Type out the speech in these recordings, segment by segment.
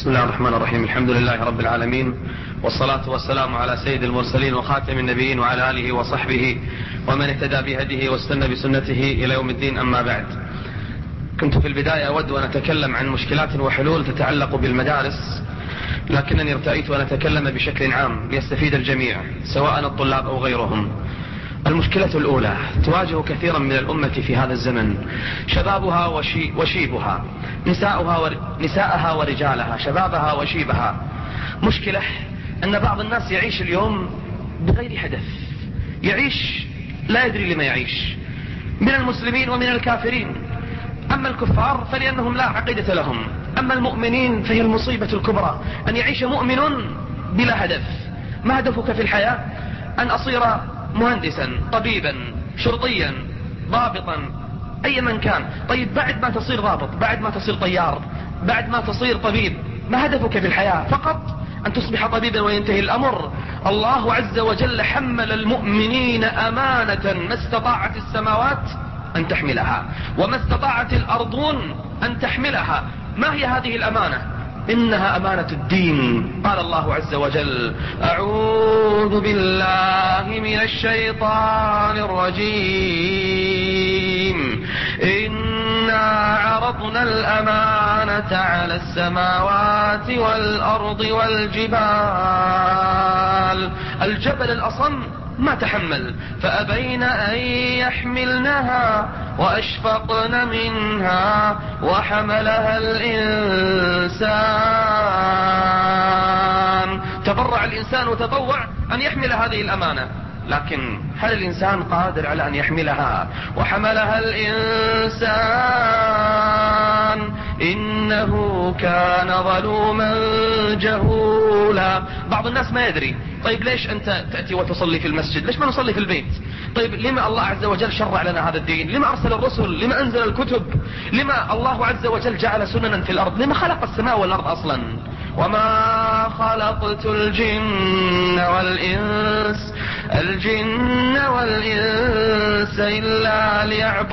بسم الله الرحمن الرحيم. الحمد لله رب العالمين، والصلاة والسلام على سيد المرسلين وخاتم النبيين وعلى آله وصحبه ومن اهتدى بهديه واستنى بسنته إلى يوم الدين. أما بعد، كنت في البداية أود أن أتكلم عن مشكلات وحلول تتعلق بالمدارس، لكنني ارتأيت أن أتكلم بشكل عام ليستفيد الجميع سواء الطلاب أو غيرهم. المشكلة الأولى تواجه كثيرا من الأمة في هذا الزمن، شبابها وشيبها، نساءها ورجالها، شبابها وشيبها. مشكلة أن بعض الناس يعيش اليوم بغير هدف، يعيش لا يدري لما يعيش، من المسلمين ومن الكافرين. أما الكفار فلأنهم لا عقيدة لهم، أما المؤمنين فهي المصيبة الكبرى أن يعيش مؤمن بلا هدف. ما هدفك في الحياة؟ أن أصير مهندسا، طبيبا، شرطيا، ضابطا، أي من كان. طيب بعد ما تصير ضابط، بعد ما تصير طيار، بعد ما تصير طبيب، ما هدفك في الحياة؟ فقط أن تصبح طبيبا وينتهي الأمر؟ الله عز وجل حمل المؤمنين أمانة ما استطاعت السماوات أن تحملها وما استطاعت الأرضون أن تحملها. ما هي هذه الأمانة؟ إنها أمانة الدين. قال الله عز وجل: أعوذ بالله من الشيطان الرجيم، إنا عرضنا الأمانة على السماوات والأرض والجبال. الجبل الأصم ما تحمل، فأبين أن يحملنها وأشفقن منها وحملها الإنسان. تبرع الإنسان وتطوع أن يحمل هذه الأمانة، لكن هل الإنسان قادر على أن يحملها؟ وحملها الإنسان إنه كان ظلوما جهولا. بعض الناس ما يدري. طيب ليش أنت تأتي وتصلي في المسجد؟ ليش ما نصلي في البيت؟ طيب لما الله عز وجل شرع لنا هذا الدين؟ لما أرسل الرسل؟ لما أنزل الكتب؟ لما الله عز وجل جعل سننا في الأرض؟ لما خلق السماء والأرض أصلا؟ وما خلقت الجن والإنس إلا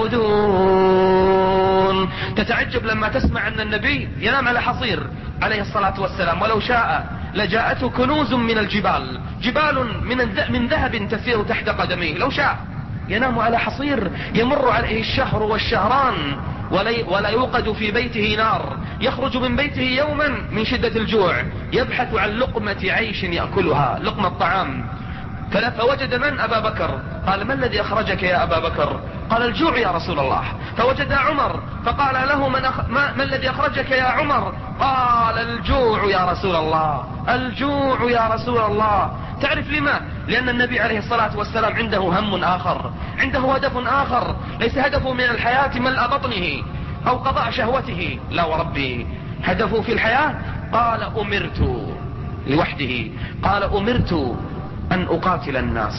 ليعبدون. تتعجب لما تسمع أن النبي ينام على حصير عليه الصلاة والسلام، ولو شاء لجاءته كنوز من الجبال، جبال من ذهب تسير تحت قدميه. لو شاء ينام على حصير يمر عليه الشهر والشهران ولا يوقد في بيته نار، يخرج من بيته يوما من شدة الجوع يبحث عن لقمة عيش يأكلها، لقمة طعام. فوجد من؟ أبا بكر. قال: ما الذي أخرجك يا أبا بكر؟ قال: الجوع يا رسول الله. فوجد عمر فقال له: ما الذي أخرجك يا عمر؟ قال: الجوع يا رسول الله، الجوع يا رسول الله. تعرف لما؟ لأن النبي عليه الصلاة والسلام عنده هم آخر، عنده هدف آخر. ليس هدفه من الحياة ملء بطنه أو قضاء شهوته، لا وربي، هدفه في الحياة قال: أمرت، لوحده قال: أمرت أن أقاتل الناس.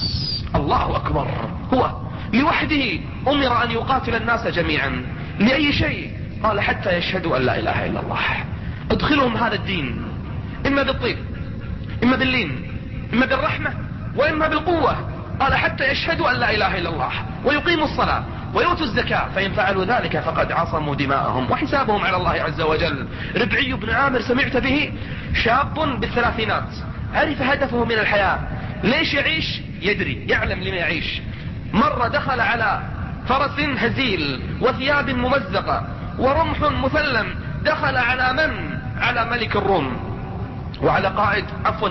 الله أكبر، هو لوحده أمر أن يقاتل الناس جميعا. لأي شيء؟ قال: حتى يشهدوا أن لا إله إلا الله. ادخلهم هذا الدين إما بالطيب، إما باللين، إما بالرحمة، وإما بالقوة. قال: حتى يشهدوا أن لا إله إلا الله ويقيموا الصلاة ويؤتوا الزكاة، فإن فعلوا ذلك فقد عصموا دماءهم وحسابهم على الله عز وجل. ربعي بن عامر سمعت به، شاب بالثلاثينات، عرف هدفه من الحياة. ليش يعيش؟ يدري، يعلم لما يعيش. مرة دخل على فرس هزيل وثياب ممزقة ورمح مثلم، دخل على من؟ على ملك الروم وعلى قائد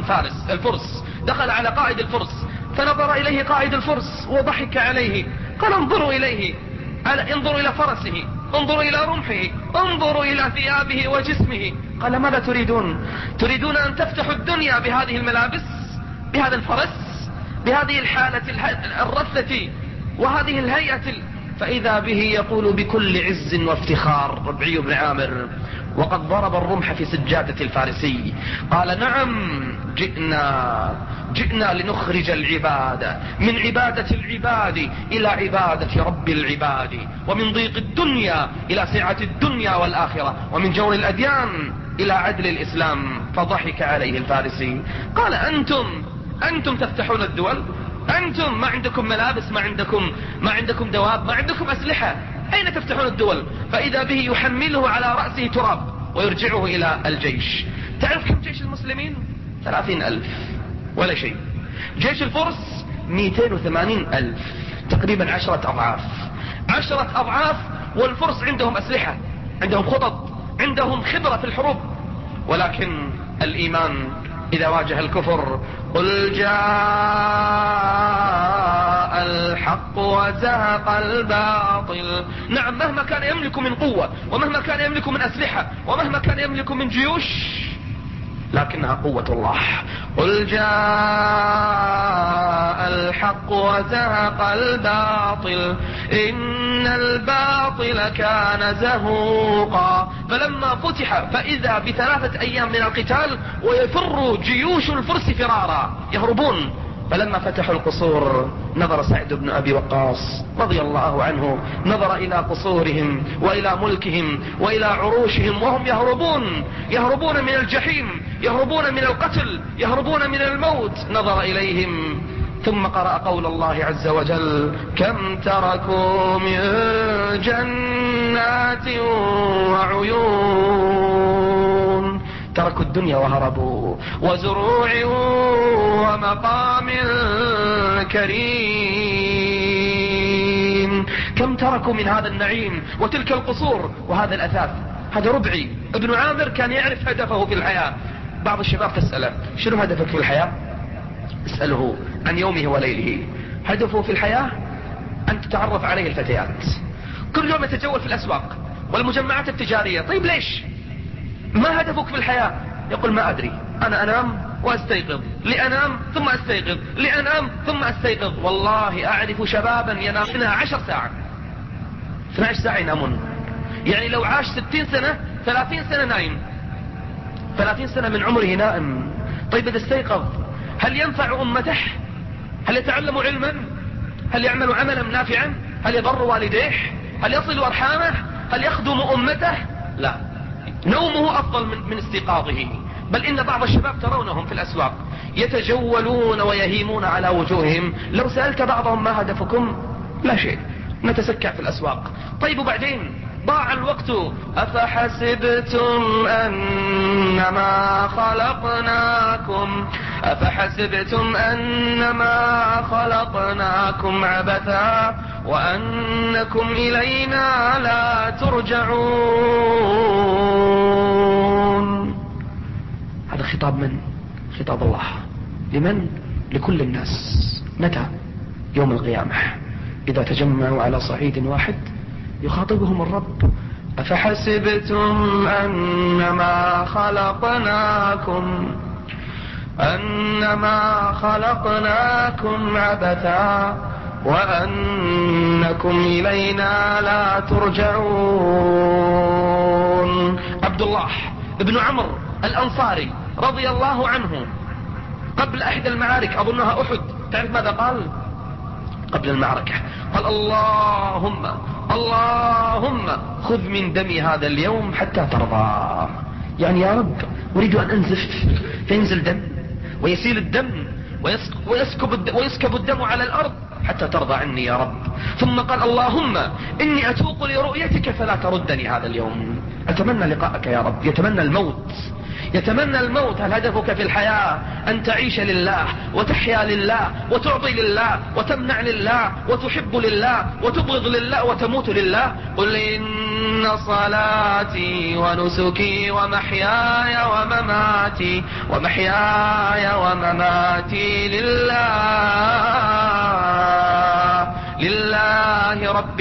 الفرس. دخل على قائد الفرس فنظر إليه قائد الفرس وضحك عليه. قال: انظروا إليه، انظروا إلى فرسه، انظروا إلى رمحه، انظروا إلى ثيابه وجسمه. قال: ماذا تريدون؟ تريدون أن تفتحوا الدنيا بهذه الملابس، بهذا الفرس، بهذه الحالة الرثة وهذه الهيئة فإذا به يقول بكل عز وافتخار ربعي بن عامر، وقد ضرب الرمح في سجادة الفارسي. قال: نعم، جئنا لنخرج العباد من عبادة العباد إلى عبادة رب العباد، ومن ضيق الدنيا إلى سعة الدنيا والآخرة، ومن جور الأديان إلى عدل الإسلام. فضحك عليه الفارسي. قال: أنتم تفتحون الدول، أنتم ما عندكم ملابس، ما عندكم دواب، ما عندكم أسلحة، أين تفتحون الدول؟ فإذا به يحمله على رأسه تراب ويرجعه إلى الجيش. تعرف كم جيش المسلمين؟ 30,000 ولا شيء. جيش الفرس 280,000، تقريبا 10 أضعاف. 10 أضعاف. والفرس عندهم أسلحة، عندهم خطط، عندهم خبرة في الحروب. ولكن الإيمان إذا واجه الكفر: قل جاء الحق وزهق الباطل. نعم، مهما كان يملك من قوة، ومهما كان يملك من أسلحة، ومهما كان يملك من جيوش، لكنها قوة الله. قل جاء الحق وزهق الباطل إن الباطل كان زهوقا. فلما فتح فإذا ب3 أيام من القتال ويفر جيوش الفرس فرارا، يهربون. فلما فتحوا القصور نظر سعد بن أبي وقاص رضي الله عنه، نظر إلى قصورهم وإلى ملكهم وإلى عروشهم وهم يهربون من الجحيم، يهربون من القتل، يهربون من الموت. نظر إليهم ثم قرأ قول الله عز وجل: كم تركوا من جنات وعيون. تركوا الدنيا وهربوا، وزروع ومقام كريم. كم تركوا من هذا النعيم وتلك القصور وهذا الأثاث. هذا ربعي ابن عامر كان يعرف هدفه في الحياة. بعض الشباب تسأله: شنو هدفك في الحياة؟ اسأله عن يومه وليله. هدفه في الحياة أن تتعرف عليه الفتيات. كل يوم يتجول في الأسواق والمجمعات التجارية. طيب ليش؟ ما هدفك في الحياة؟ يقول: ما أدري، أنا أنام وأستيقظ، لأنام ثم أستيقظ، لأنام ثم أستيقظ. والله أعرف شبابا ينامون 10 ساعة، 12 ساعة ينامون. يعني لو عاش 60 سنة 30 سنة نايم، 30 سنة من عمره نائم. طيب إذا استيقظ هل ينفع أمته؟ هل يتعلم علما؟ هل يعمل عملا نافعا؟ هل يضر والديه؟ هل يصل أرحامه؟ هل يخدم أمته؟ لا، نومه أفضل من استيقاظه. بل إن بعض الشباب ترونهم في الأسواق يتجولون ويهيمون على وجوههم. لو سألت بعضهم: ما هدفكم؟ لا شيء، نتسكع في الأسواق. طيب وبعدين؟ ضاع الوقت. أفحسبتم أنما خلقناكم عبثا وأنكم إلينا لا ترجعون. هذا خطاب من؟ خطاب الله. لمن؟ لكل الناس. متى؟ يوم القيامة إذا تجمعوا على صعيد واحد يخاطبهم الرب: أفحسبتم أنما خلقناكم عبثا وأنكم إلينا لا ترجعون. عبد الله بن عمرو الأنصاري رضي الله عنه قبل أحد المعارك، أظنها أحد، تعرف ماذا قال قبل المعركة؟ قال: اللهم خذ من دمي هذا اليوم حتى ترضى. يعني يا رب أريد أن أنزف، فينزل دم ويسيل الدم ويسكب الدم على الأرض حتى ترضى عني يا رب. ثم قال: اللهم إني أتوق لرؤيتك فلا تردني هذا اليوم. أتمنى لقاءك يا رب. يتمنى الموت. هل هدفك في الحياة أن تعيش لله وتحيا لله وتعطي لله وتمنع لله وتحب لله وتبغض لله وتموت لله؟ قل إن صلاتي ونسكي ومحياي ومماتي لله رب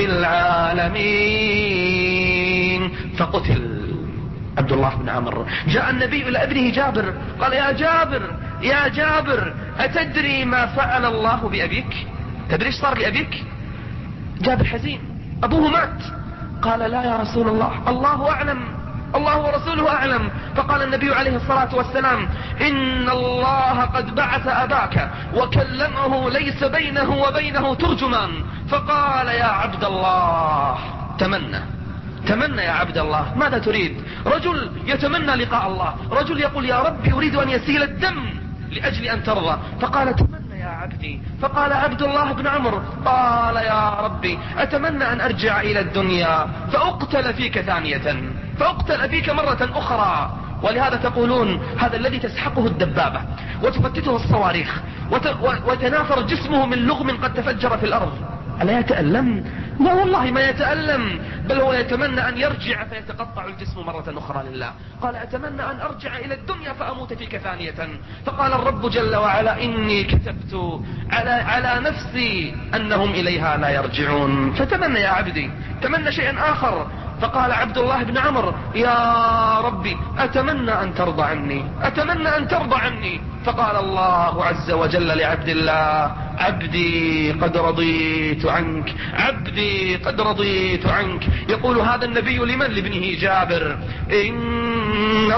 العالمين. فقتل عبد الله بن عمرو. جاء النبي إلى ابنه جابر قال: يا جابر أتدري ما فعل الله بأبيك؟ تدري ايش صار لأبيك؟ جابر حزين، أبوه مات. قال: لا يا رسول الله، الله أعلم، الله ورسوله أعلم. فقال النبي عليه الصلاة والسلام: إن الله قد بعث أباك وكلمه ليس بينه وبينه ترجمان. فقال: يا عبد الله تمنى يا عبد الله، ماذا تريد؟ رجل يتمنى لقاء الله، رجل يقول: يا ربي أريد أن يسيل الدم لأجل أن ترضى. فقال: تمنى يا عبدي. فقال عبد الله بن عمرو قال يا ربي أتمنى أن أرجع إلى الدنيا فأقتل فيك ثانية، فأقتل فيك مرة أخرى. ولهذا تقولون هذا الذي تسحقه الدبابة وتفتته الصواريخ وتناثر جسمه من لغم قد تفجر في الأرض، ألا يتألم؟ لا والله ما يتألم، بل هو يتمنى أن يرجع فيتقطع الجسم مرة أخرى لله. قال أتمنى أن أرجع إلى الدنيا فأموت فيك ثانية. فقال الرب جل وعلا إني كتبت على نفسي أنهم إليها لا يرجعون. فتمنى يا عبدي، تمنى شيئا آخر. فقال عبد الله بن عمرو يا ربي أتمنى أن ترضى عني، أتمنى أن ترضى عني. فقال الله عز وجل لعبد الله عبدي قد رضيت عنك، عبدي قد رضيت عنك. يقول هذا النبي لمن؟ لابنه جابر إن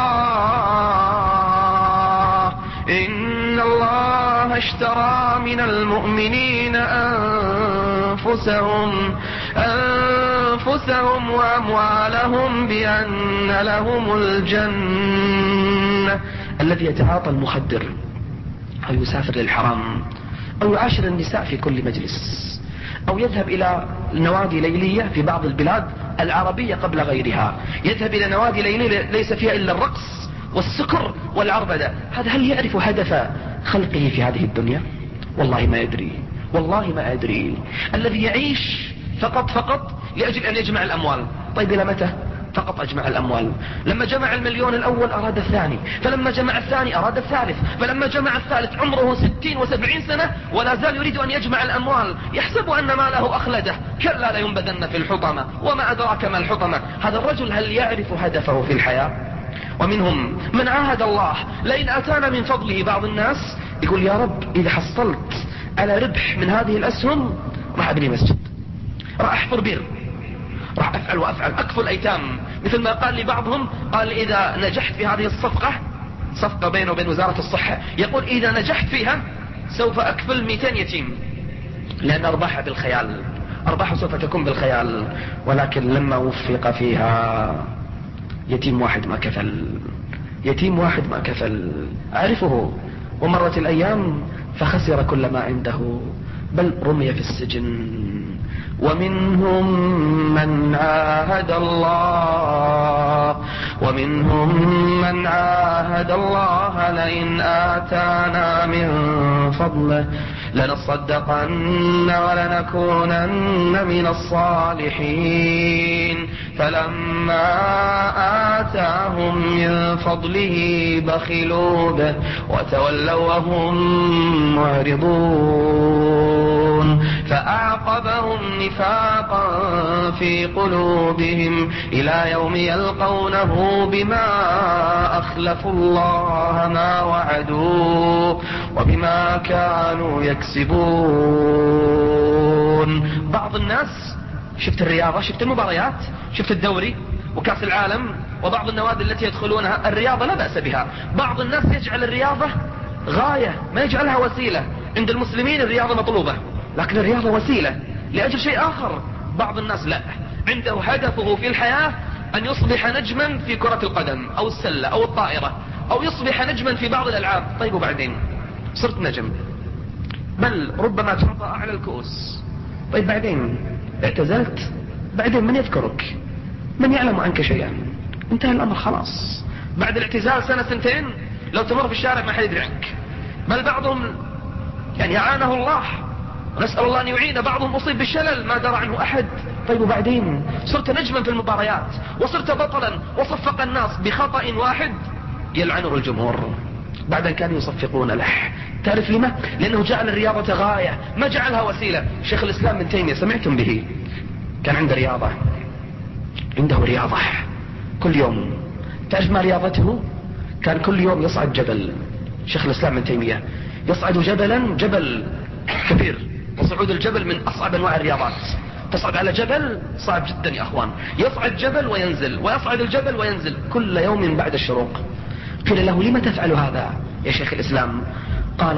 الله اشترى من المؤمنين أنفسهم وأموالهم بأن لهم الجنة. الذي يتعاطى المخدر أو يسافر للحرام أو يعاشر النساء في كل مجلس أو يذهب إلى نوادي ليلية في بعض البلاد العربية قبل غيرها، يذهب إلى نوادي ليلية ليس فيها إلا الرقص والسكر والعربدة، هذا هل يعرف هدف خلقه في هذه الدنيا؟ والله ما يدري، والله ما أدري. الذي يعيش فقط لأجل أن يجمع الأموال. طيب إلى متى؟ فقط أجمع الأموال. لما جمع المليون الأول أراد الثاني، فلما جمع الثاني أراد الثالث، فلما جمع الثالث عمره 60 و70 سنة ولا زال يريد أن يجمع الأموال، يحسب أن ماله أخلده. كلا لينبذن في الحطمة وما أدراك ما الحطمة. هذا الرجل هل يعرف هدفه في الحياة؟ ومنهم من عاهد الله لئن أتانا من فضله. بعض الناس يقول يا رب إذا حصلت على ربح من هذه الأسهم راح أبني مسجد، راح أحفر بير، راح أفعل وأفعل، أكفل أيتام. مثل ما قال لي بعضهم، قال إذا نجحت في هذه صفقة بينه وبين وزارة الصحة، يقول إذا نجحت فيها سوف أكفل 200 يتيم، لأن أرباحها بالخيال، أرباحها سوف تكون بالخيال. ولكن لما وفق فيها يتيم واحد ما كفل، يتيم واحد ما كفل. أعرفه، ومرت الأيام فخسر كل ما عنده، بل رمي في السجن. ومنهم من عاهد الله لئن آتانا من فضله لنصدقن ولنكونن من الصالحين. فلما آتاهم من فضله بخلوا به وتولوا وهم معرضون. فأعقبهم نفاقا في قلوبهم إلى يوم يلقونه بما أخلفوا الله ما وعدوه وبما كانوا يكسبون. بعض الناس، شفت الرياضة، شفت المباريات، شفت الدوري وكاس العالم وبعض النوادي التي يدخلونها، الرياضة لا بأس بها. بعض الناس يجعل الرياضة غاية ما يجعلها وسيلة. عند المسلمين الرياضة مطلوبة، لكن الرياضة وسيلة لأجل شيء آخر. بعض الناس لا، عنده هدفه في الحياة أن يصبح نجما في كرة القدم أو السلة أو الطائرة، أو يصبح نجما في بعض الألعاب. طيب وبعدين صرت نجم، بل ربما تعطى أعلى الكؤوس، طيب بعدين اعتزلت، بعدين من يذكرك؟ من يعلم عنك شيئا؟ انتهى الأمر خلاص. بعد الاعتزال سنة سنتين لو تمر في الشارع ما حد يدري عنك، بل بعضهم يعني أعانه الله ونسأل الله أن يعين، بعضهم أصيب بالشلل ما درى عنه أحد. طيب وبعدين صرت نجما في المباريات وصرت بطلا وصفق الناس بخطأ واحد يلعنه الجمهور، بعد أن كانوا يصفقون له. تعرف لما؟ لأنه جعل الرياضة غاية ما جعلها وسيلة. شيخ الإسلام ابن تيمية سمعتم به، كان عنده رياضة كل يوم. تعرف ما رياضته؟ كان كل يوم يصعد جبل. شيخ الإسلام ابن تيمية يصعد جبل كبير، وصعود الجبل من أصعب أنواع الرياضات. تصعد على جبل صعب جدا يا أخوان، يصعد جبل وينزل ويصعد الجبل وينزل كل يوم بعد الشروق. قيل له لما تفعل هذا يا شيخ الإسلام؟ قال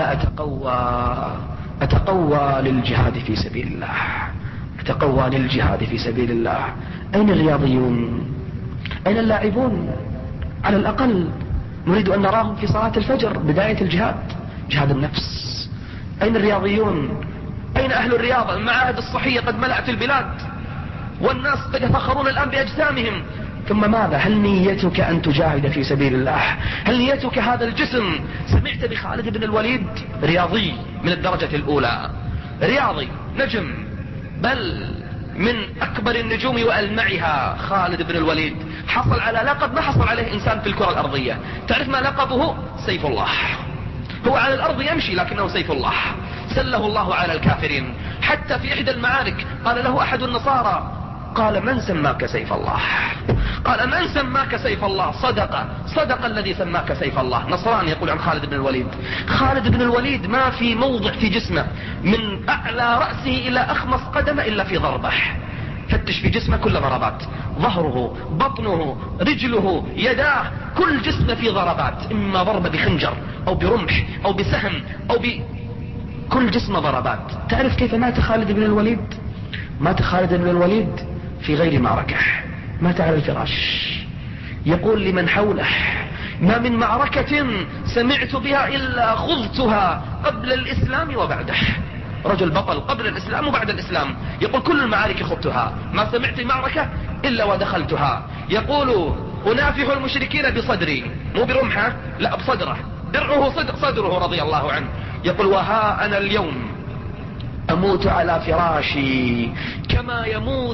أتقوى للجهاد في سبيل الله، أتقوى للجهاد في سبيل الله. أين الرياضيون؟ أين اللاعبون؟ على الأقل نريد أن نراهم في صلاة الفجر بداية الجهاد، جهاد النفس. أين الرياضيون؟ أين أهل الرياضة؟ المعاهد الصحية قد ملأت البلاد، والناس قد يفخرون الآن بأجسامهم. ثم ماذا؟ هل نيتك أن تجاهد في سبيل الله؟ هل نيتك هذا الجسم؟ سمعت بخالد بن الوليد؟ رياضي من الدرجة الأولى، رياضي نجم، بل من أكبر النجوم وألمعها. خالد بن الوليد حصل على لقب ما حصل عليه إنسان في الكرة الأرضية. تعرف ما لقبه؟ سيف الله. هو على الأرض يمشي لكنه سيف الله، سله الله على الكافرين. حتى في إحدى المعارك قال له أحد النصارى، قال: من سماك سيف الله؟ قال: من سماك سيف الله؟ صدق الذي سماك سيف الله. نصراني يقول عن خالد بن الوليد. خالد بن الوليد ما في موضع في جسمه من أعلى رأسه إلى أخمص قدمه إلا في ضربة. فتش في جسمه كل ضربات، ظهره، بطنه، رجله، يداه، كل جسمه في ضربات، إما ضربة بخنجر أو برمح أو بسهم كل جسمه ضربات. تعرف كيف مات خالد بن الوليد؟ مات خالد بن الوليد في غير معركة، مات على الفراش. يقول لمن حوله: ما من معركة سمعت بها إلا خضتها قبل الإسلام وبعده. رجل بطل قبل الإسلام وبعد الإسلام. يقول: كل المعارك خضتها، ما سمعت معركة إلا ودخلتها. يقول: أنافح المشركين بصدري، مو برمحه، لا بصدره، درعه صدره رضي الله عنه. يقول: وها أنا اليوم أموت على فراشي كما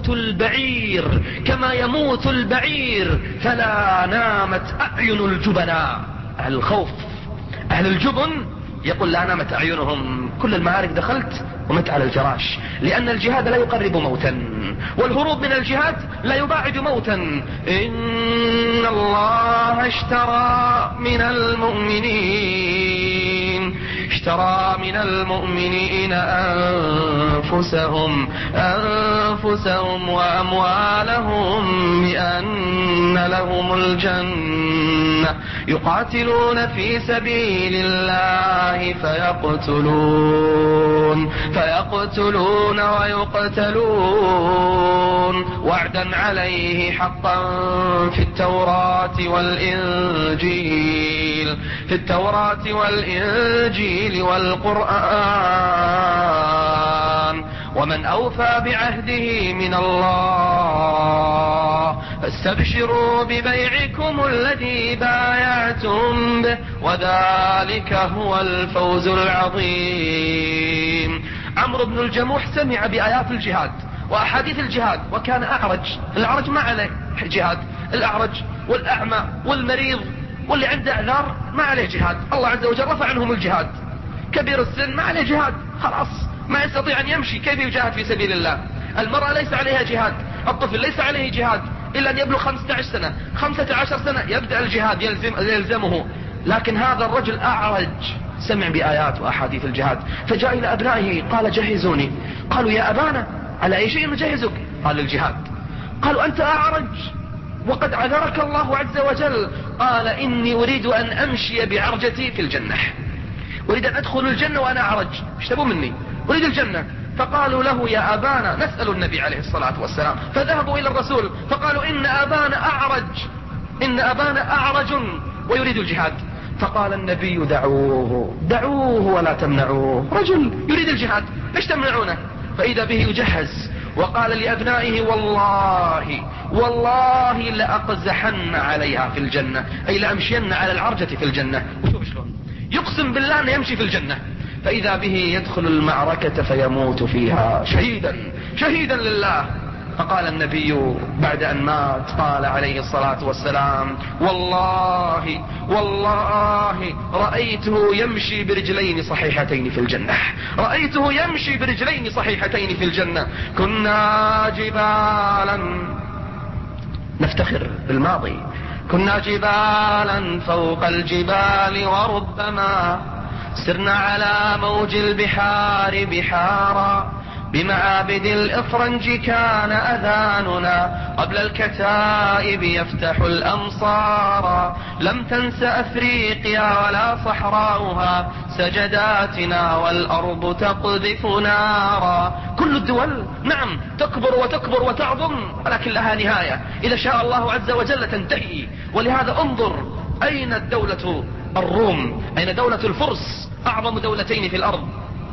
يموت البعير، فلا نامت أعين الجبناء. أهل الخوف، أهل الجبن، يقول: لا نامت أعينهم. كل المعارك دخلت ومت على الفراش، لأن الجهاد لا يقرب موتا، والهروب من الجهاد لا يباعد موتا. إن الله اشترى من المؤمنين أنفسهم وأموالهم بأن لهم الجنة، يقاتلون في سبيل الله فيقتلون ويقتلون، وعدا عليه حقا في التوراة والإنجيل والقرآن، ومن أوفى بعهده من الله فاستبشروا ببيعكم الذي بايعتم به، وذلك هو الفوز العظيم. عمرو بن الجموح سمع بآيات الجهاد وأحاديث الجهاد، وكان أعرج. الأعرج ما عليه جهاد، الأعرج والأعمى والمريض واللي عنده أعذار ما عليه جهاد، الله عز وجل رفع عنهم الجهاد. كبير السن ما عليه جهاد، خلاص ما يستطيع أن يمشي، كيف يجاهد في سبيل الله؟ المرأة ليس عليها جهاد، الطفل ليس عليه جهاد إلا أن يبلغ 15 سنة يبدأ الجهاد يلزمه. لكن هذا الرجل أعرج سمع بآيات وأحاديث الجهاد، فجاء إلى أبنائه قال: جهزوني. قالوا: يا أبانا على أي شيء نجهزك؟ قال: الجهاد. قالوا: أنت أعرج وقد عذرك الله عز وجل. قال: إني أريد أن أمشي بعرجتي في الجنة، أريد أن أدخل الجنة وأنا أعرج، ايش تبون مني؟ أريد الجنة. فقالوا له: يا أبانا نسأل النبي عليه الصلاة والسلام. فذهبوا إلى الرسول فقالوا: إن أبانا أعرج ويريد الجهاد. فقال النبي: دعوه ولا تمنعوه، رجل يريد الجهاد ليش تمنعونه؟ فإذا به يجهز، وقال لأبنائه: والله لأقزحن عليها في الجنة، أي لأمشين على العرجة في الجنة. وشوف شلون يقسم بالله أن يمشي في الجنة. فإذا به يدخل المعركة فيموت فيها شهيدا لله. فقال النبي بعد أن مات، قال عليه الصلاة والسلام: والله رأيته يمشي برجلين صحيحتين في الجنة. كنا جبالا، نفتخر بالماضي، كنا جبالا فوق الجبال، وربما سرنا على موج البحار بحارا، بمعابد الإفرنج كان أذاننا، قبل الكتائب يفتح الأمصار، لم تنس أفريقيا ولا صحراؤها سجداتنا، والأرض تقذف نارا. كل الدول نعم تكبر وتعظم، ولكن لها نهاية، إذا شاء الله عز وجل تنتهي. ولهذا انظر أين الدولة الروم، أين دولة الفرس، أعظم دولتين في الأرض،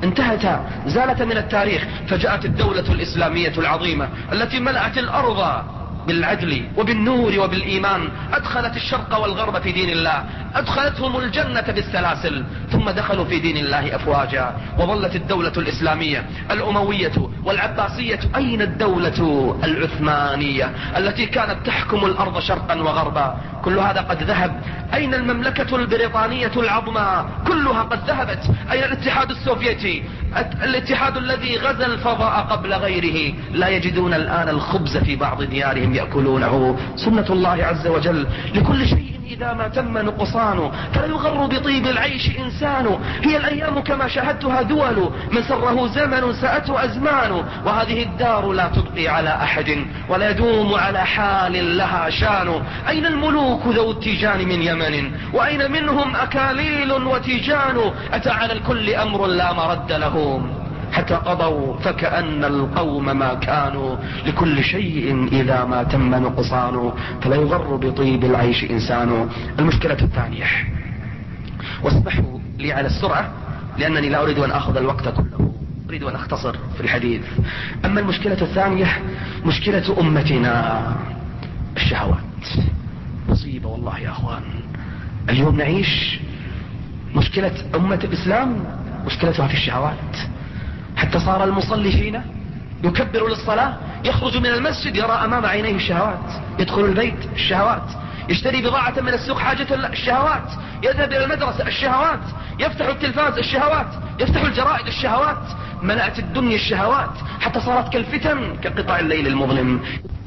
انتهتا، زالتا من التاريخ. فجاءت الدولة الإسلامية العظيمة التي ملأت الأرض بالعدل وبالنور وبالإيمان، أدخلت الشرق والغرب في دين الله، أدخلتهم الجنة بالسلاسل، ثم دخلوا في دين الله أفواجا. وظلت الدولة الإسلامية الأموية والعباسية. أين الدولة العثمانية التي كانت تحكم الأرض شرقا وغربا؟ كل هذا قد ذهب. أين المملكة البريطانية العظمى؟ كلها قد ذهبت. أين الاتحاد السوفيتي، الاتحاد الذي غزا الفضاء قبل غيره؟ لا يجدون الآن الخبز في بعض ديارهم يأكلونه. سنة الله عز وجل لكل شيء إذا ما تم نقصانه، فلا يغر بطيب العيش إنسان. هي الأيام كما شاهدتها دول، من سره زمن سأته أزمان. وهذه الدار لا تبقي على أحد، ولا يدوم على حال لها شان. أين الملوك ذو التيجان من يمن؟ وأين منهم أكاليل وتيجان؟ أتى على الكل أمر لا مرد له، حتى قضوا فكأن القوم ما كانوا. لكل شيء إذا ما تم نقصان، فلا يغر بطيب العيش إنسان. المشكلة الثانية، واسمحوا لي على السرعة لأنني لا أريد أن أخذ الوقت كله، أريد أن أختصر في الحديث. أما المشكلة الثانية مشكلة أمتنا، الشهوات. مصيبة والله يا أخوان. اليوم نعيش مشكلة أمة الإسلام، مشكلتها في الشهوات. حتى صار المصلي فينا يكبر للصلاة، يخرج من المسجد يرى أمام عينيه الشهوات، يدخل البيت الشهوات، يشتري بضاعة من السوق حاجة الشهوات، يذهب إلى المدرسة الشهوات، يفتح التلفاز الشهوات، يفتح الجرائد الشهوات. ملأت الدنيا الشهوات حتى صارت كالفتن كقطع الليل المظلم.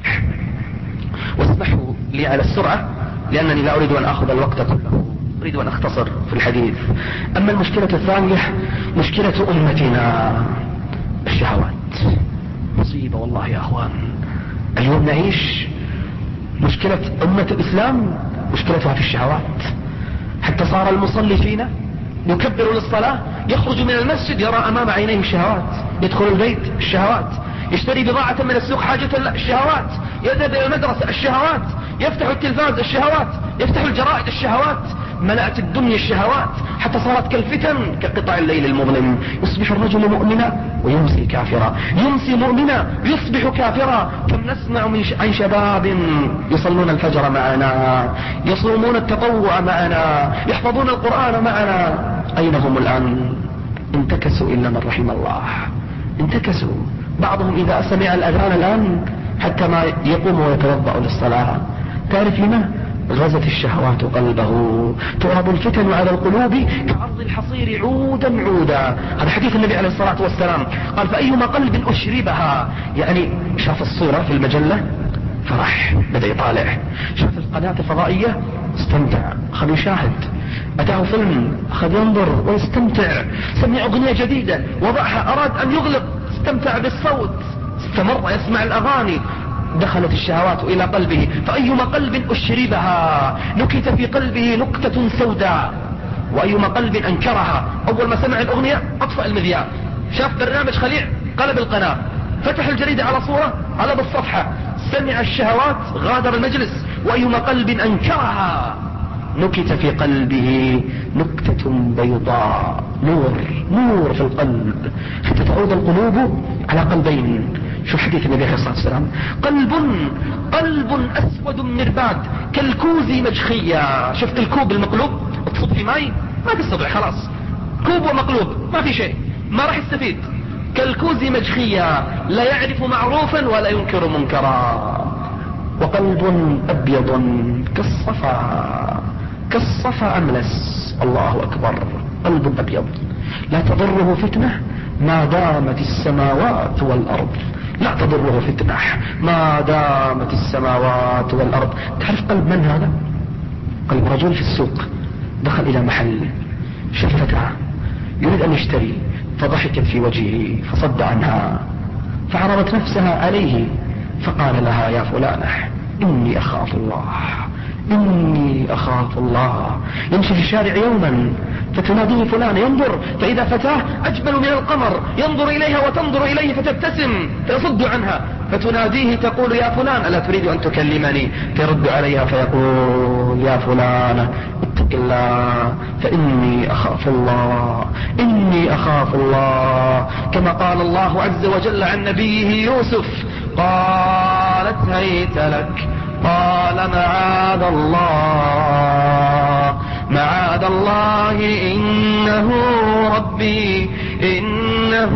واسمحوا لي على السرعة لأنني لا أريد أن أخذ الوقت كله، أريد أن أختصر في الحديث. أما المشكلة الثانية مشكلة أمتنا، الشهوات. مصيبة والله يا أخوان. اليوم نعيش مشكلة أمة الإسلام، مشكلتها في الشهوات. حتى صار المصلي فينا يكبر للصلاة، يخرج من المسجد يرى أمام عينيه الشهوات، يدخل البيت الشهوات، يشتري بضاعة من السوق حاجة الشهوات، يذهب إلى المدرسة الشهوات، يفتح التلفاز الشهوات، يفتح الجرائد الشهوات. ملأت الدنيا الشهوات حتى صارت كالفتن كقطع الليل المظلم. يصبح الرجل مؤمنا ويمسي كافرا، يمسي مؤمنا يصبح كافرا. كم نسمع عن شباب يصلون الفجر معنا، يصومون التطوع معنا، يحفظون القرآن معنا. أين هم الآن؟ انتكسوا إلا من رحم الله، انتكسوا. بعضهم إذا سمع الأذان الآن حتى ما يقوم ويتوضأ للصلاة. تعرف لما؟ غزت الشهوات قلبه. تعرض الفتن على القلوب كعرض الحصير عودا عودا. هذا حديث النبي عليه الصلاة والسلام، قال فأيما قلب أشربها، يعني شاف الصورة في المجلة فرح، بدأ يطالع، شاف القناة الفضائية استمتع، خذ يشاهد، أتاه فيلم أخذ ينظر ويستمتع، سمع أغنية جديدة وضعها، أراد أن يغلق استمتع بالصوت، استمر يسمع الأغاني. دخلت الشهوات إلى قلبه. فأيما قلب أشربها نكت في قلبه نكتة سوداء، وأيما قلب أنكرها. أول ما سمع الأغنية أطفأ المذياع، شاف برنامج خليع قلب القناة، فتح الجريدة على صورة قلب الصفحة، سمع الشهوات غادر المجلس. وأيما قلب أنكرها نكت في قلبه نكتة بيضاء، نور في القلب، حتى تعود القلوب على قلبين. شوف حديث النبي عليه الصلاة والسلام، قلب أسود مرباد كالكوز مجخية. شفت الكوب المقلوب تصب في ماي ما تستطيع، خلاص كوب ومقلوب ما في شيء، ما راح يستفيد. كالكوز مجخية لا يعرف معروفا ولا ينكر منكرا. وقلب أبيض كالصفا أملس. الله أكبر. قلب أبيض لا تضره فتنة ما دامت السماوات والأرض، لا تضره فتنة ما دامت السماوات والأرض. تعرف قلب من هذا؟ قلب رجل في السوق دخل إلى محل، شاف فتاة يريد أن يشتري، فضحكت في وجهه فصد عنها، فعرضت نفسها عليه، فقال لها يا فلانة إني أخاف الله. يمشي في الشارع يوما فتناديه فلان، ينظر فإذا فتاة أجمل من القمر، ينظر إليها وتنظر إليه فتبتسم فيصد عنها، فتناديه تقول يا فلان ألا تريد أن تكلمني؟ فيرد عليها فيقول يا فلانة اتق فاتق الله فإني أخاف الله، إني أخاف الله. كما قال الله عز وجل عن نبيه يوسف: قالت هيت لك، قال معاذ الله، معاذ الله، إنه ربي، إنه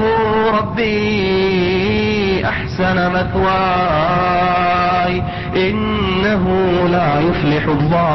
ربي أحسن مثواي، إنه لا يفلح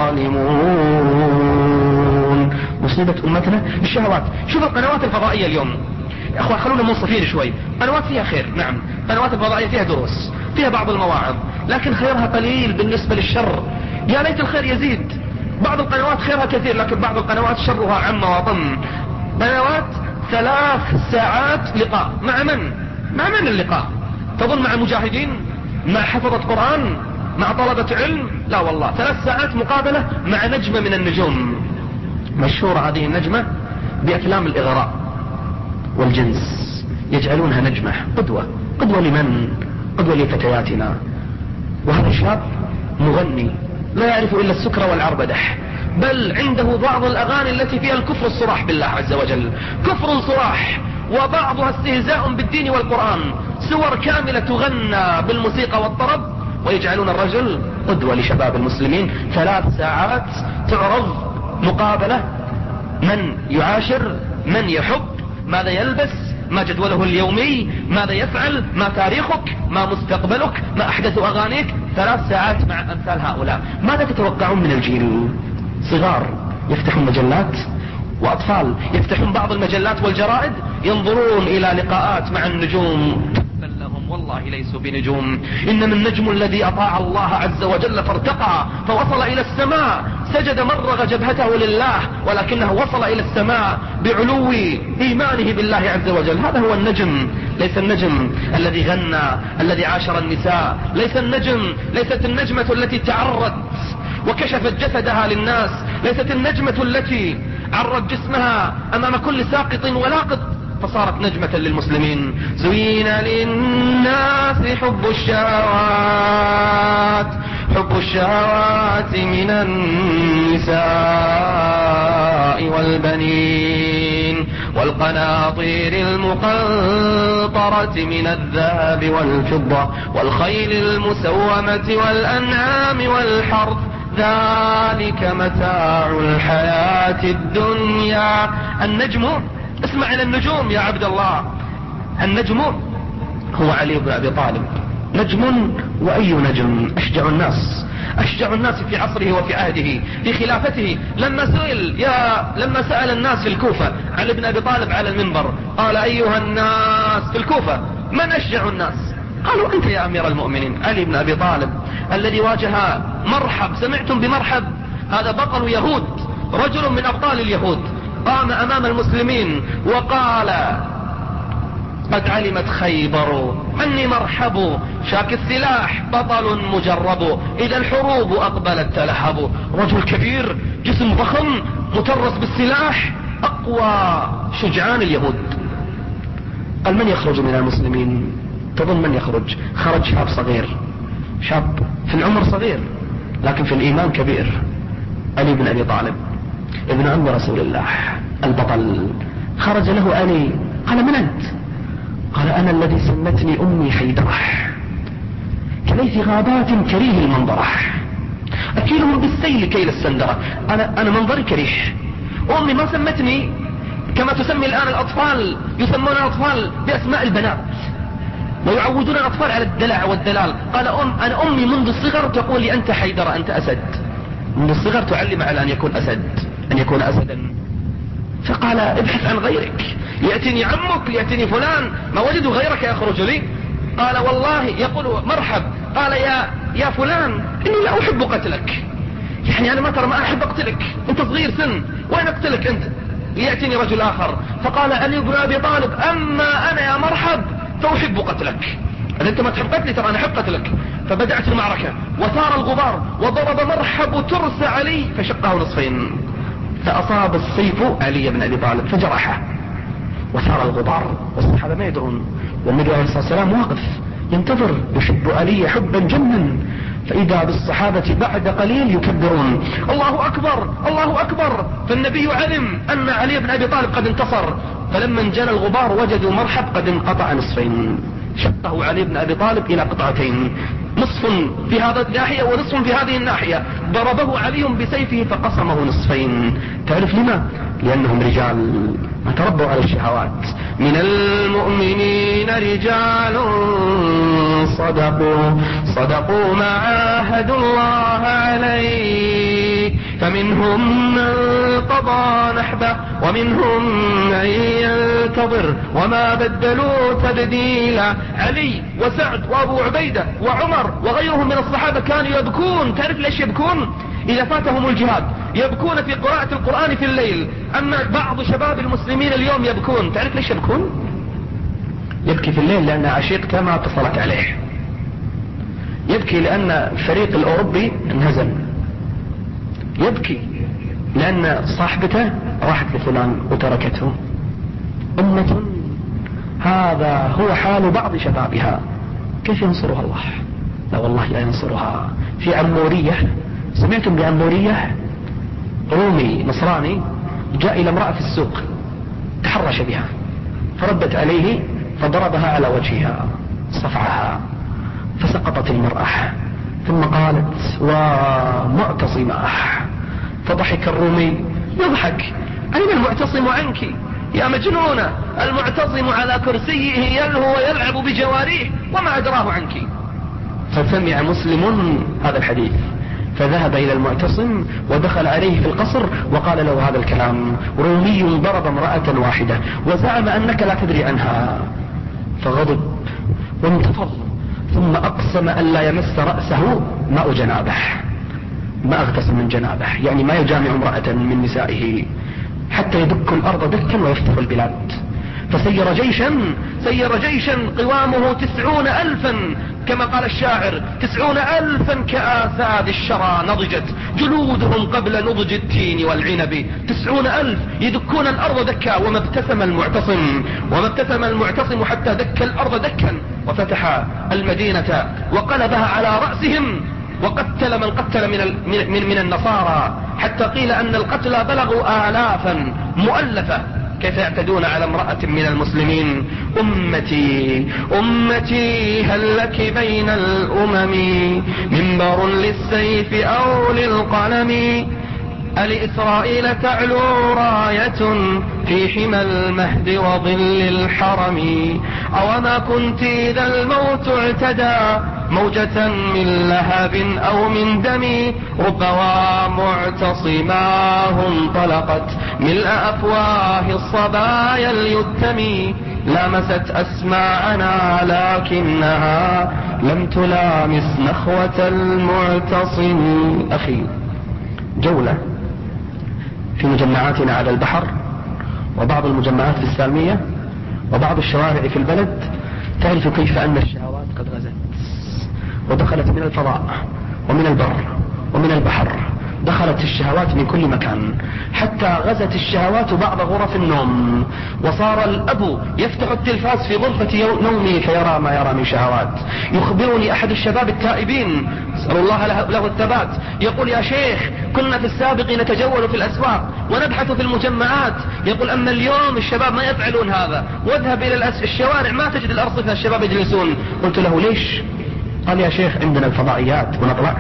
الظالمون. مصيبة أمتنا الشهوات. شوف القنوات الفضائية اليوم يا أخوة، خلونا منصفين شوي. قنوات فيها خير، نعم، قنوات الفضائية فيها دروس، فيها بعض المواعظ، لكن خيرها قليل بالنسبة للشر. يا ليت الخير يزيد. بعض القنوات خيرها كثير، لكن بعض القنوات شرها عم وطم. قنوات 3 ساعات لقاء مع من؟ مع من اللقاء؟ تظن مع مجاهدين، مع حفظة قرآن، مع طلبة علم؟ لا والله، 3 ساعات مقابلة مع نجمة من النجوم. مشهورة هذه النجمة بأفلام الإغراء والجنس، يجعلونها نجمة قدوة. قدوة لمن؟ قدوة لفتياتنا. وهذا شاب مغني لا يعرف إلا السكر والعربدح، بل عنده بعض الأغاني التي فيها الكفر الصراح بالله عز وجل، كفر صراح، وبعضها استهزاء بالدين والقرآن. سور كاملة تغنى بالموسيقى والطرب، ويجعلون الرجل قدوة لشباب المسلمين. 3 ساعات تعرض مقابلة، من يعاشر، من يحب، ماذا يلبس، ما جدوله اليومي، ماذا يفعل، ما تاريخك، ما مستقبلك، ما أحدث أغانيك. 3 ساعات مع أمثال هؤلاء. ماذا تتوقعون من الجيل؟ صغار يفتحون مجلات، وأطفال يفتحون بعض المجلات والجرائد، ينظرون إلى لقاءات مع النجوم. بل لهم والله ليسوا بنجوم، إنما النجم الذي أطاع الله عز وجل فارتقى فوصل إلى السماء، سجد مرغ جبهته لله، ولكنه وصل إلى السماء بعلو إيمانه بالله عز وجل. هذا هو النجم. ليس النجم الذي غنى، الذي عاشر النساء، ليس النجم، ليست النجمة التي تعرت وكشفت جسدها للناس، ليست النجمة التي عرت جسمها أمام كل ساقط ولاقط فصارت نجمة للمسلمين. زين للناس حب الشهوات، حب الشهوات من النساء والبنين والقناطير المقنطرة من الذهب والفضة والخيل المسومة والأنعام والحرث، ذلك متاع الحياة الدنيا. النجم، اسمع إلى النجوم يا عبد الله. النجم هو علي بن أبي طالب، نجم. وأي نجم؟ أشجع الناس، أشجع الناس في عصره وفي عهده في خلافته. لما سأل الناس في الكوفة علي بن أبي طالب على المنبر، قال: أيها الناس في الكوفة، من أشجع الناس؟ قالوا: أنت يا أمير المؤمنين، علي بن أبي طالب الذي واجه مرحب. سمعتم بمرحب؟ هذا بطل يهود، رجل من أبطال اليهود، قام أمام المسلمين وقال: قد علمت خيبر أني مرحب، شاك السلاح بطل مجرب، إذا الحروب أقبلت تلهب. رجل كبير، جسم ضخم، مترس بالسلاح، أقوى شجعان اليهود. قال: من يخرج من المسلمين؟ تظن من يخرج؟ خرج شاب صغير، شاب في العمر صغير لكن في الإيمان كبير، علي بن أبي طالب ابن عم رسول الله البطل. خرج له علي، قال: من أنت؟ قال: أنا الذي سمتني أمي حيدرح، كليث غابات كريه المنظرح، أكيلهم بالسيل كيل السندرة. أنا منظري كريح، أمي ما سمتني كما تسمي الآن الأطفال، يسمون الأطفال بأسماء البنات ويعودون الأطفال على الدلع والدلال. قال: أنا أمي منذ الصغر تقول لي: أنت حيدر، أنت أسد. منذ الصغر تعلم على أن يكون أسد، أن يكون أسدا. فقال: ابحث عن غيرك، يأتيني عمك، يأتيني فلان، ما وجدوا غيرك يخرج لي. قال: والله، يقول: مرحب. قال: يا فلان، إني لا أحب قتلك، يعني أنا ما ترى ما أحب أقتلك، أنت صغير سن، وين أقتلك أنت؟ يأتيني رجل آخر، فقال علي بن أبي طالب: أما أنا يا مرحب فأحب قتلك، أنت ما تحب قتلي، ترى أنا أحب قتلك. فبدأت المعركة وثار الغبار، وضرب مرحب ترس علي فشقه نصفين، فأصاب السيف علي بن أبي طالب فجرحه، وثار الغبار، والصحابة ما يدرون، والنبي عليه الصلاة والسلام واقف ينتظر، يحب علي حبا جما، فإذا بالصحابة بعد قليل يكبرون الله أكبر الله أكبر. فالنبي علم أن علي بن أبي طالب قد انتصر، فلما انجلى الغبار وجدوا مرحب قد انقطع نصفين، شقه علي بن أبي طالب إلى قطعتين، نصف في هذه الناحية ونصف في هذه الناحية، ضربه علي بسيفه فقسمه نصفين. تعرف لما؟ لأنهم رجال ما تربوا على الشهوات. من المؤمنين رجال صدقوا ما عاهدوا الله عليه، فمنهم من قضى نحبه ومنهم من ينتظر وما بدلوا تبديلا. علي وسعد وابو عبيدة وعمر وغيرهم من الصحابة كانوا يبكون. تعرف ليش يبكون؟ إذا فاتهم الجهاد يبكون في قراءة القرآن في الليل. أما بعض شباب المسلمين اليوم يبكون. تعرف ليش يبكون؟ يبكي في الليل لأن عشيقته ما اتصلت عليه، يبكي لأن الفريق الأوروبي انهزم، يبكي لأن صاحبته راحت لفلان وتركته. أمة هذا هو حال بعض شبابها، كيف ينصرها الله؟ لا والله لا ينصرها. في عمورية، سمعتم بعمورية؟ رومي نصراني جاء إلى امرأة في السوق تحرش بها، فردت عليه فضربها على وجهها صفعها فسقطت المرأة، ثم قالت ومعتصمة. فضحك الرومي يضحك، أين المعتصم عنك يا مجنونة؟ المعتصم على كرسيه يلهو ويلعب بجواريه وما أدراه عنك. فسمع مسلم هذا الحديث فذهب إلى المعتصم ودخل عليه في القصر وقال له هذا الكلام. رومي ضرب امرأة واحدة وزعم أنك لا تدري عنها، فغضب وانتفض، ثم أقسم أن لا يمس رأسه ماء جنابه، ما اغتسل من جنابه، يعني ما يجامع امرأة من نسائه حتى يدك الأرض دكا ويفتح البلاد. فسير جيشا قوامه 90,000 كما قال الشاعر 90,000 كآساد الشرى نضجت جلودهم قبل نضج التين والعنب. 90,000 يدكون الأرض دكا. وما ابتسم المعتصم حتى دك الأرض دكا وفتح المدينة وقلبها على رأسهم وقتل من قتل من النصارى، حتى قيل أن القتلى بلغوا آلافا مؤلفة. كيف يعتدون على امرأة من المسلمين؟ أمتي هل لك بين الأمم منبر للسيف أو للقلم؟ ألإسرائيل تعلو راية في حمى المهد وظل الحرم؟ أوما كنت إذا الموت اعتدى موجة من لهب أو من دم؟ ربما معتصماه انطلقت ملء أفواه الصبايا اليتم. لامست أسماعنا لكنها لم تلامس نخوة المعتصم. أخي، جولة في مجمعاتنا على البحر وبعض المجمعات في السالمية وبعض الشوارع في البلد، تعرف كيف أن الشهوات قد غزت ودخلت من الفضاء ومن البر ومن البحر. دخلت الشهوات من كل مكان، حتى غزت الشهوات بعض غرف النوم، وصار الأب يفتح التلفاز في غرفة نومه فيرى ما يرى من شهوات. يخبرني أحد الشباب التائبين، أسأل الله له الثبات، يقول يا شيخ كنا في السابق نتجول في الأسواق ونبحث في المجمعات، يقول أما اليوم الشباب ما يفعلون هذا، واذهب إلى الشوارع ما تجد الأرصفة الشباب يجلسون. قلت له ليش؟ قال يا شيخ عندنا الفضائيات ونطلع.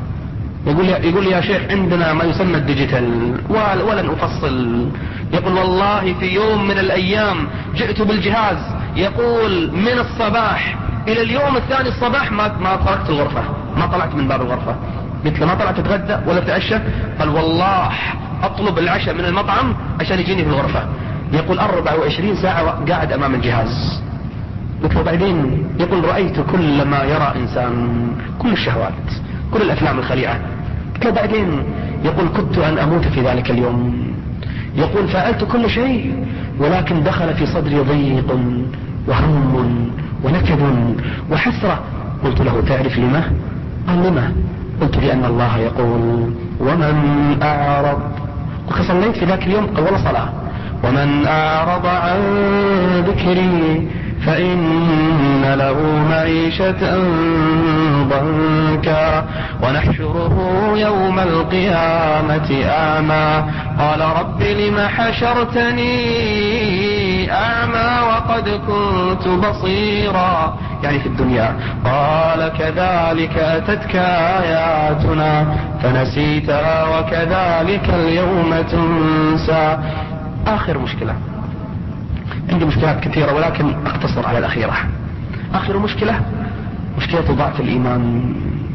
يقول لي يا شيخ عندنا ما يسمى الديجيتال ولن أفصل. يقول والله في يوم من الأيام جئت بالجهاز، يقول من الصباح إلى اليوم الثاني الصباح ما طلعت الغرفة، ما طلعت من باب الغرفة. قلت له ما طلعت تتغدى ولا تتعشى؟ قال والله أطلب العشاء من المطعم عشان يجيني في الغرفة. يقول 24 ساعة قاعد أمام الجهاز. قلت له بعدين؟ يقول رأيت كل ما يرى إنسان، كل الشهوات، كل الأفلام الخليعة. قلت له بعدين؟ يقول كنت أن أموت في ذلك اليوم. يقول فعلت كل شيء ولكن دخل في صدري ضيق وهم ونكد وحسرة. قلت له تعرف لما؟ قال لما؟ قلت لأن الله يقول ومن أعرض، وصليت في ذاك اليوم أول صلاة، ومن أعرض عن ذكري فإن له معيشة ضنكا ونحشره يوم القيامة أعمى قال رب لم حشرتني أعمى وقد كنت بصيرا، يعني في الدنيا. قال كذلك أتتك آياتنا فنسيتها وكذلك اليوم تنسى. آخر مشكلة، عندي مشكلات كثيرة ولكن أقتصر على الأخيرة. آخر مشكلة مشكلة ضعف الإيمان.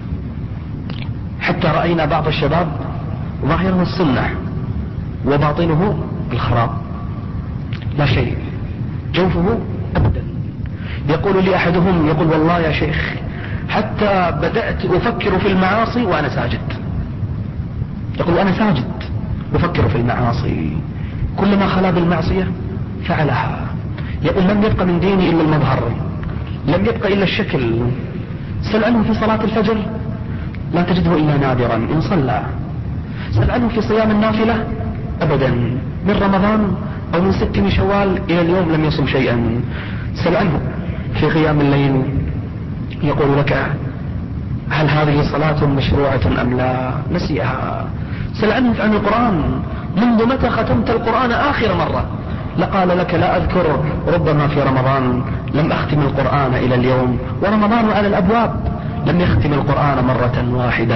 حتى رأينا بعض الشباب ظاهره السنة وباطنه الخراب، لا شيء، جوفه أبدا. يقول لي أحدهم، يقول والله يا شيخ حتى بدأت أفكر في المعاصي وأنا ساجد. يقول أنا ساجد أفكر في المعاصي، كلما خلا بالمعصية فعلها. يقول لم يبقى من ديني إلا المظهر، لم يبقى إلا الشكل. سل عنه في صلاة الفجر لا تجده إلا نادرا إن صلى. سل عنه في صيام النافلة أبدا، من رمضان أو من 6 من شوال إلى اليوم لم يصم شيئا. سل عنه في قيام الليل، يقول لك هل هذه صلاة مشروعة أم لا، نسيها. سل عنه عن القرآن، منذ متى ختمت القرآن آخر مرة؟ لقال لك لا أذكر، ربما في رمضان لم أختم القرآن إلى اليوم، ورمضان على الأبواب لم يختم القرآن مرة واحدة.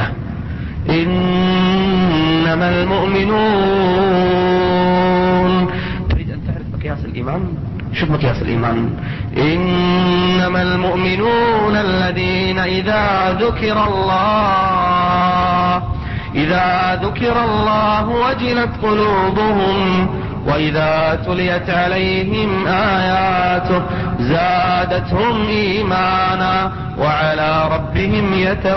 إنما المؤمنون، تريد أن تعرف مقياس الإيمان؟ شوف مقياس الإيمان. إنما المؤمنون الذين إذا ذكر الله وجلت قلوبهم وإذا تليت عليهم آياته زادتهم إيمانا وعلى ربهم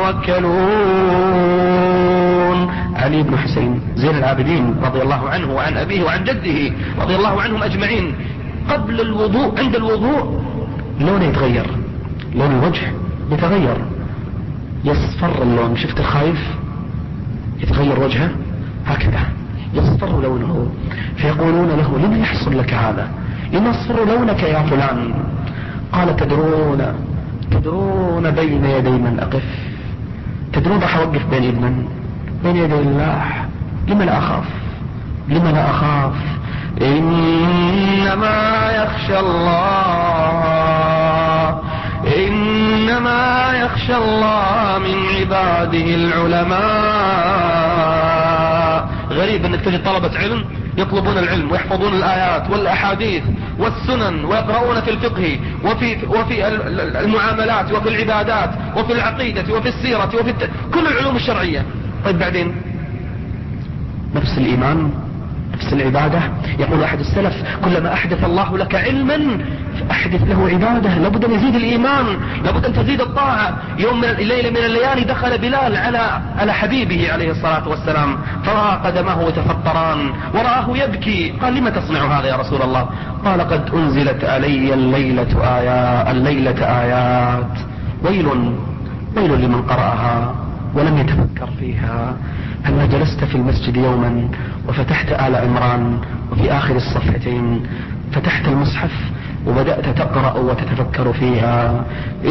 يتوكلون. علي بن حسين زين العابدين رضي الله عنه وعن أبيه وعن جده رضي الله عنهم أجمعين، قبل الوضوء عند الوضوء لونه يتغير، لون الوجه يتغير، يصفر اللون. شفت الخايف يتغير وجهه هكذا، يصفر لونه. فيقولون له لما يحصل لك هذا، لما يصفر لونك يا فلان؟ قال تدرون بين يدي من أقف؟ تدرون راح أوقف بين يد من؟ بين يدي الله. لما لا أخاف؟ لما لا أخاف؟ إنما يخشى الله من عباده العلماء. غريب انك تجد طلبة علم يطلبون العلم ويحفظون الآيات والأحاديث والسنن ويقرؤون في الفقه وفي المعاملات وفي العبادات وفي العقيدة وفي السيرة وفي كل العلوم الشرعية. طيب بعدين نفس الإيمان نفس العبادة. يقول أحد السلف كلما أحدث الله لك علما فأحدث له عبادة. لابد أن يزيد الإيمان، لابد أن تزيد الطاعة. يوم من الليلة من الليالي دخل بلال على حبيبه عليه الصلاة والسلام فرأى قدمه يتفطران ورآه يبكي. قال لما تصنع هذا يا رسول الله؟ قال قد أنزلت علي الليلة آيات ويل لمن قرأها ولم يتفكر فيها. هل جلست في المسجد يوما وفتحت آل عمران وفي آخر الصفحتين فتحت المصحف وبدأت تقرأ وتتفكر فيها؟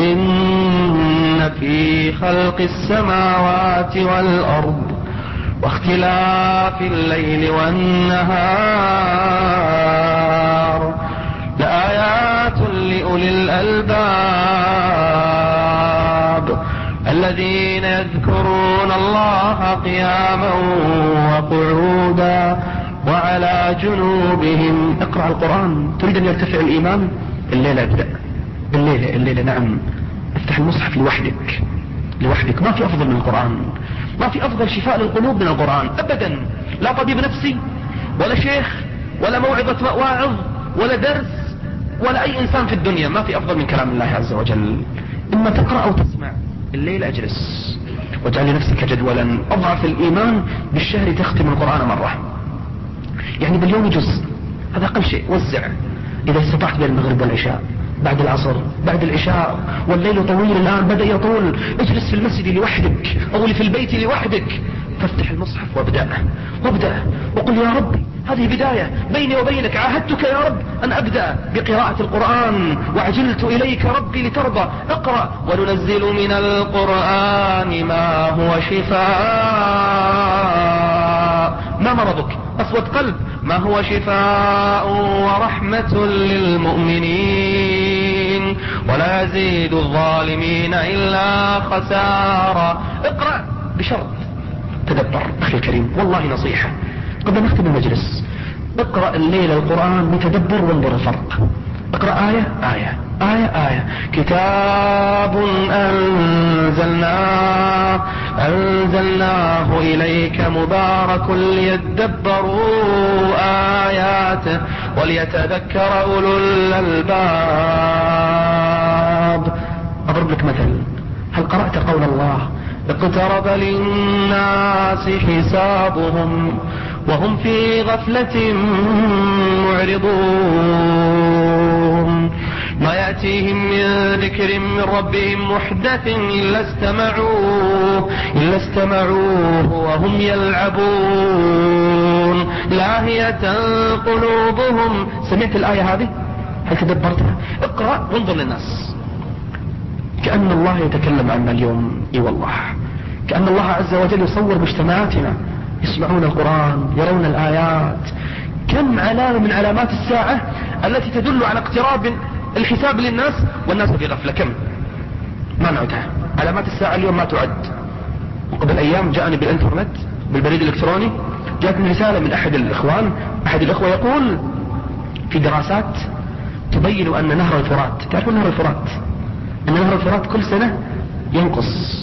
إن في خلق السماوات والأرض واختلاف الليل والنهار لآيات لأولي الألباب الذين يذكرون الله قياما وقعودا وعلى جنوبهم. اقرأ القرآن. تريد أن يرتفع الإيمان؟ الليلة ابدأ، الليلة نعم. افتح المصحف لوحدك. ما في أفضل من القرآن، ما في أفضل شفاء للقلوب من القرآن أبدا. لا طبيب نفسي ولا شيخ ولا موعظة واعظ ولا درس ولا أي إنسان في الدنيا، ما في أفضل من كلام الله عز وجل. إما تقرأ أو تسمع. الليل أجلس واجعل لنفسك جدولا. أضعف الإيمان بالشهر تختم القرآن مرة، يعني باليوم جزء، هذا أقل شيء. وزع إذا استطعت بين المغرب والعشاء، بعد العصر، بعد العشاء. والليل طويل الآن بدأ يطول. اجلس في المسجد لوحدك أو في البيت لوحدك، فافتح المصحف وابدأ وقل يا رب هذه بداية بيني وبينك. عاهدتك يا رب أن أبدأ بقراءة القرآن وعجلت إليك ربي لترضى. اقرأ. وننزل من القرآن ما هو شفاء. ما مرضك؟ أسود قلب. ما هو شفاء ورحمة للمؤمنين ولا يزيد الظالمين إلا خسارا. اقرأ بشرط تدبر. أخي الكريم والله نصيحة قبل نختم المجلس، اقرأ الليلة القرآن بتدبر وانظر الفرق. اقرأ آية آية آية آية. كتاب أنزلناه إليك مبارك ليدبروا آياته وليتذكر أولو الألباب. أضرب لك مثل. هل قرأت قول الله اقترب للناس حسابهم وهم في غفلة معرضون ما يأتيهم من ذكر من ربهم محدث إلا استمعوه وهم يلعبون لاهية قلوبهم. سمعت الآية هذه؟ هل تدبرتها؟ اقرأ وانظر للناس. كأن الله يتكلم عنا اليوم. اي والله كأن الله عز وجل يصور مجتمعاتنا، يسمعون القرآن، يرون الآيات. كم علامة من علامات الساعة التي تدل على اقتراب الحساب للناس والناس في غفلة. كم ما نعدها. علامات الساعة اليوم ما تعد. وقبل أيام جاءني بالإنترنت بالبريد الإلكتروني جاءتني رسالة من أحد الإخوة يقول في دراسات تبين أن نهر الفرات، تعرفون نهر الفرات، أن نهر الفرات كل سنة ينقص.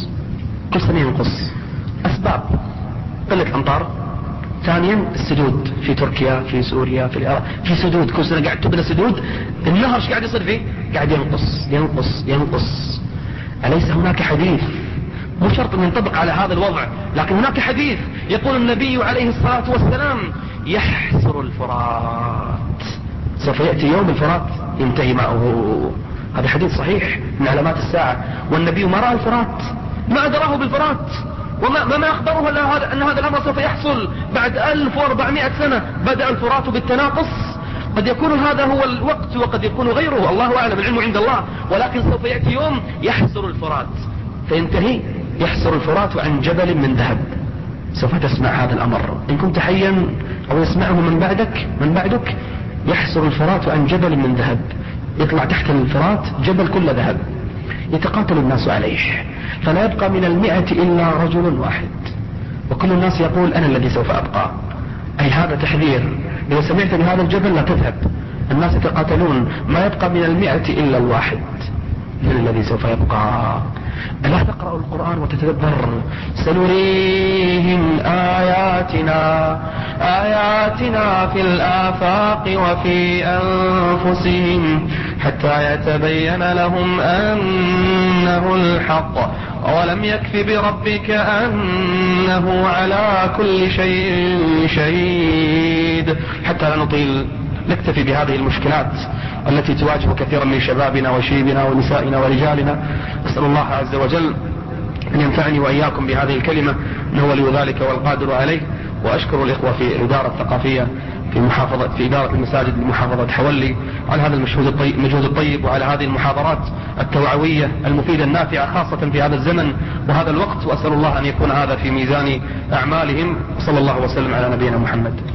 أسباب قلة أمطار، ثانيا السدود في تركيا، في سوريا، في العراق، في سدود كل سنة قاعد تبنى سدود. النهر ايش قاعد يصير فيه؟ قاعد ينقص. أليس هناك حديث؟ مو شرط أن ينطبق على هذا الوضع، لكن هناك حديث يقول النبي عليه الصلاة والسلام يحسر الفرات، سوف يأتي يوم الفرات ينتهي معه. هذا حديث صحيح من علامات الساعة. والنبي ما رأى الفرات، ما أدراه بالفرات، وما أخبره أن هذا الأمر سوف يحصل بعد 1400 سنة. بدأ الفرات بالتناقص. قد يكون هذا هو الوقت وقد يكون غيره، الله أعلم، العلم عند الله. ولكن سوف يأتي يوم يحسر الفرات فينتهي. يحسر الفرات عن جبل من ذهب. سوف تسمع هذا الأمر إن كنت حيا أو يسمعه من بعدك. يحسر الفرات عن جبل من ذهب. يطلع تحت الفرات جبل كله ذهب يتقاتل الناس عليه، فلا يبقى من 100 إلا رجل واحد، وكل الناس يقول أنا الذي سوف أبقى. أي هذا تحذير. إذا سمعت بهذا الجبل لا تذهب، الناس يتقاتلون، ما يبقى من 100 إلا الواحد. من الذي سوف يبقى؟ ألا تقرأ القرآن وتتدبر؟ سنريهم آياتنا في الآفاق وفي أنفسهم حتى يتبين لهم أنه الحق أولم يكف بربك أنه على كل شيء شهيد. حتى لا نطيل نكتفي بهذه المشكلات التي تواجه كثيرا من شبابنا وشيبنا ونسائنا ورجالنا. أسأل الله عز وجل أن ينفعني وإياكم بهذه الكلمة إنه ولي ذلك والقادر عليه. وأشكر الإخوة في الإدارة الثقافية في إدارة المساجد بمحافظة حولي على هذا المجهود الطيب وعلى هذه المحاضرات التوعوية المفيدة النافعة خاصة في هذا الزمن وهذا الوقت. وأسأل الله أن يكون هذا في ميزان أعمالهم. صلى الله وسلم على نبينا محمد.